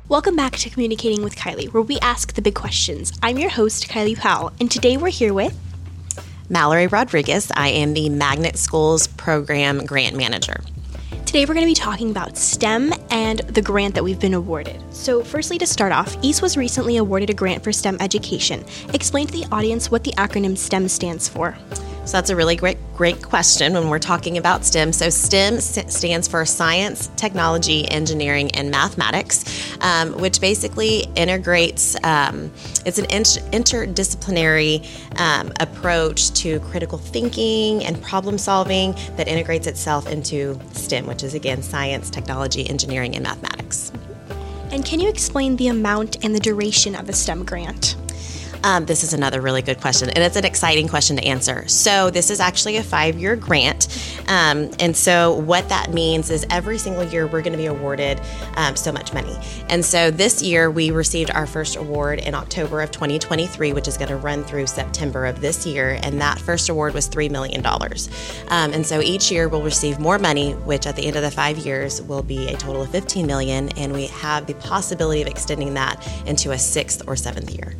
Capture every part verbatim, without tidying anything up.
Welcome back to Communicating with Kylie, where we ask the big questions. I'm your host, Kylie Powell, and today we're here with Mallory Rodriguez. I am the Magnet Schools Program Grant Manager. Today we're going to be talking about STEM and the grant that we've been awarded. So firstly, to start off, East was recently awarded a grant for STEM education. Explain to the audience what the acronym STEM stands for. So that's a really great, great question when we're talking about STEM. So STEM s- stands for Science, Technology, Engineering, and Mathematics, um, which basically integrates, um, it's an inter- interdisciplinary um, approach to critical thinking and problem solving that integrates itself into STEM, which is, again, Science, Technology, Engineering, and Mathematics. And can you explain the amount and the duration of the STEM grant? Um, this is another really good question, and it's an exciting question to answer. So this is actually a five-year grant, um, and so what that means is every single year we're going to be awarded um, so much money. And so this year we received our first award in October of twenty twenty-three, which is going to run through September of this year, and that first award was three million dollars. Um, and so each year we'll receive more money, which at the end of the five years will be a total of fifteen million dollars, and we have the possibility of extending that into a sixth or seventh year.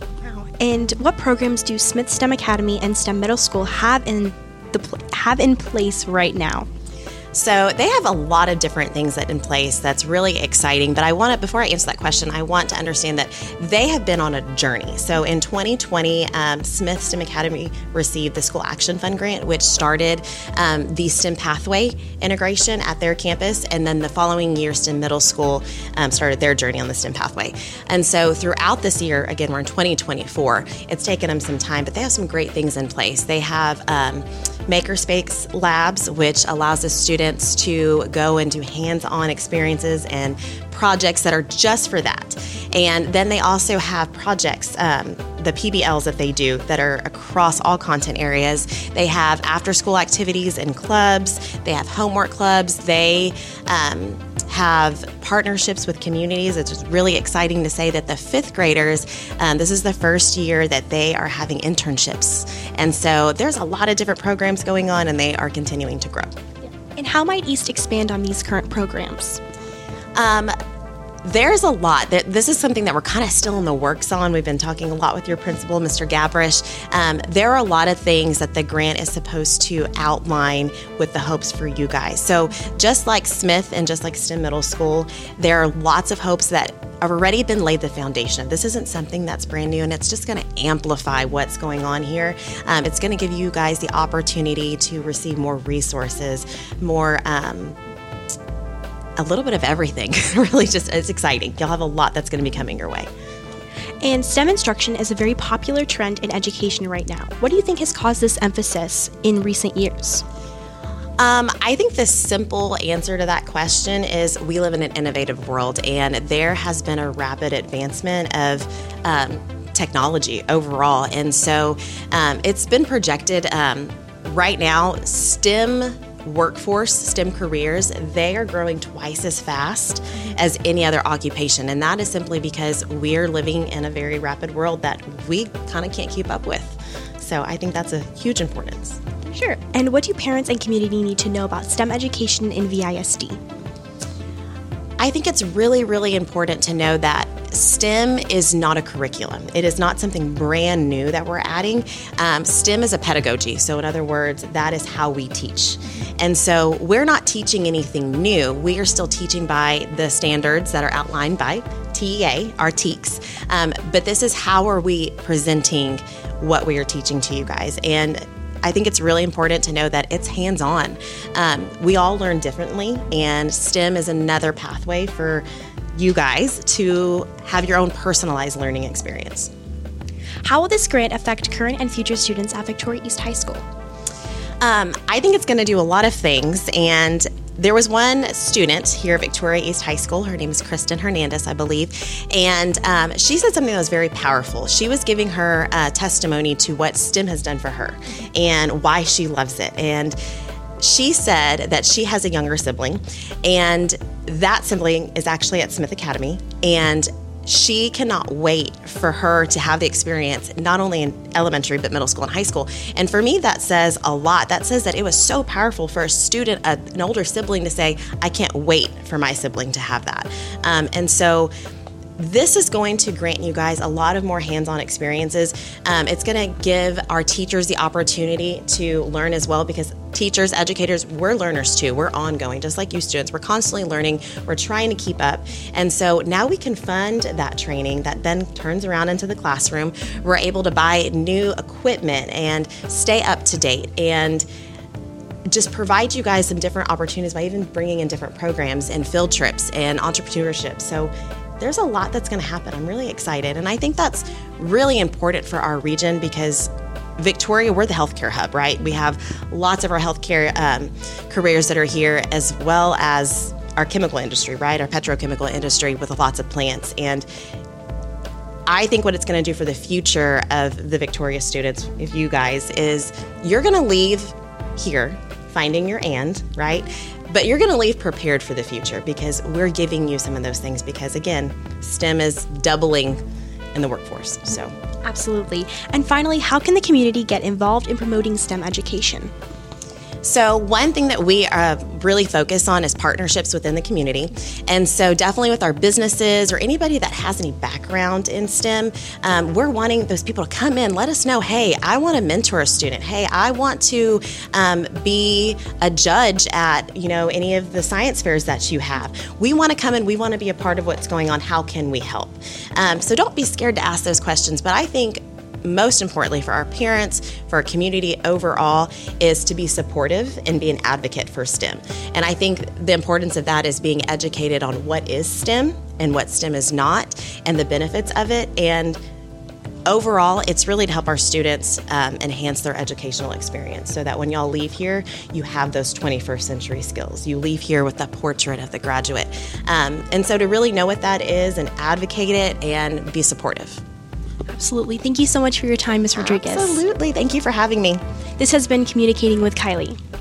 And what programs do Smith STEM Academy and STEM Middle School have in the pl- have in place right now? So they have a lot of different things that in place that's really exciting, but I want to, before I answer that question, I want to understand that they have been on a journey. So in twenty twenty, um, Smith STEM Academy received the School Action Fund grant, which started um, the STEM pathway integration at their campus, and then the following year, STEM Middle School um, started their journey on the STEM pathway. And so throughout this year, again, we're in twenty twenty-four, it's taken them some time, but they have some great things in place. They have um, Makerspace Labs, which allows the students to go and do hands-on experiences and projects that are just for that. And then they also have projects, um, the P B Ls that they do that are across all content areas. They have after-school activities and clubs. They have homework clubs. They um, have partnerships with communities. It's just really exciting to say that the fifth graders, um, this is the first year that they are having internships. And so there's a lot of different programs going on, and they are continuing to grow. And how might East expand on these current programs? Um, There's a lot. This is something that we're kind of still in the works on. We've been talking a lot with your principal, Mister Gabrish. Um, there are a lot of things that the grant is supposed to outline with the hopes for you guys. So just like Smith and just like STEM Middle School, there are lots of hopes that have already been laid the foundation. This isn't something that's brand new, and it's just going to amplify what's going on here. Um, it's going to give you guys the opportunity to receive more resources, more um, a little bit of everything. Really just, it's exciting. You'll have a lot that's going to be coming your way. And STEM instruction is a very popular trend in education right now. What do you think has caused this emphasis in recent years? Um, I think the simple answer to that question is we live in an innovative world, and there has been a rapid advancement of um, technology overall. And so um, it's been projected um, right now, STEM workforce, STEM careers, they are growing twice as fast as any other occupation. And that is simply because we're living in a very rapid world that we kind of can't keep up with. So I think that's a huge importance. Sure. And what do parents and community need to know about STEM education in V I S D? I think it's really, really important to know that STEM is not a curriculum. It is not something brand new that we're adding. Um, STEM is a pedagogy. So in other words, that is how we teach. And so we're not teaching anything new. We are still teaching by the standards that are outlined by T E A, our T E A Cs. Um, but this is how are we presenting what we are teaching to you guys. And I think it's really important to know that it's hands-on. Um, we all learn differently, and STEM is another pathway for you guys to have your own personalized learning experience. How will this grant affect current and future students at Victoria East High School? Um, I think it's going to do a lot of things, and there was one student here at Victoria East High School. Her name is Kristen Hernandez, I believe, and um, she said something that was very powerful. She was giving her uh, testimony to what STEM has done for her and why she loves it. And she said that she has a younger sibling, and that sibling is actually at Smith Academy, and she cannot wait for her to have the experience, not only in elementary, but middle school and high school. And for me, that says a lot. That says that it was so powerful for a student, a, an older sibling, to say, I can't wait for my sibling to have that. Um, and so this is going to grant you guys a lot of more hands-on experiences. Um, it's going to give our teachers the opportunity to learn as well, because teachers, educators, we're learners too. We're ongoing, just like you students. We're constantly learning. We're trying to keep up. And so now we can fund that training that then turns around into the classroom. We're able to buy new equipment and stay up to date and just provide you guys some different opportunities by even bringing in different programs and field trips and entrepreneurship. So there's a lot that's going to happen. I'm really excited. And I think that's really important for our region, because Victoria, we're the healthcare hub, right? We have lots of our healthcare um, careers that are here, as well as our chemical industry, right? Our petrochemical industry with lots of plants. And I think what it's going to do for the future of the Victoria students, if you guys, is you're going to leave here finding your and, right? But you're going to leave prepared for the future, because we're giving you some of those things, because again, STEM is doubling in the workforce. So absolutely. And finally, how can the community get involved in promoting STEM education? So one thing that we uh, really focus on is partnerships within the community. And so definitely with our businesses or anybody that has any background in STEM, um, we're wanting those people to come in, let us know, hey, I want to mentor a student. Hey, I want to um, be a judge at, you know, any of the science fairs that you have. We want to come in, we want to be a part of what's going on. How can we help? Um, so don't be scared to ask those questions. But I think most importantly for our parents, for our community overall, is to be supportive and be an advocate for STEM. And I think the importance of that is being educated on what is STEM and what STEM is not, and the benefits of it. And overall, it's really to help our students um, enhance their educational experience, so that when y'all leave here, you have those twenty-first century skills. You leave here with the portrait of the graduate. Um, and so to really know what that is and advocate it and be supportive. Absolutely. Thank you so much for your time, Miz Rodriguez. Absolutely. Thank you for having me. This has been Communicating with Kylie.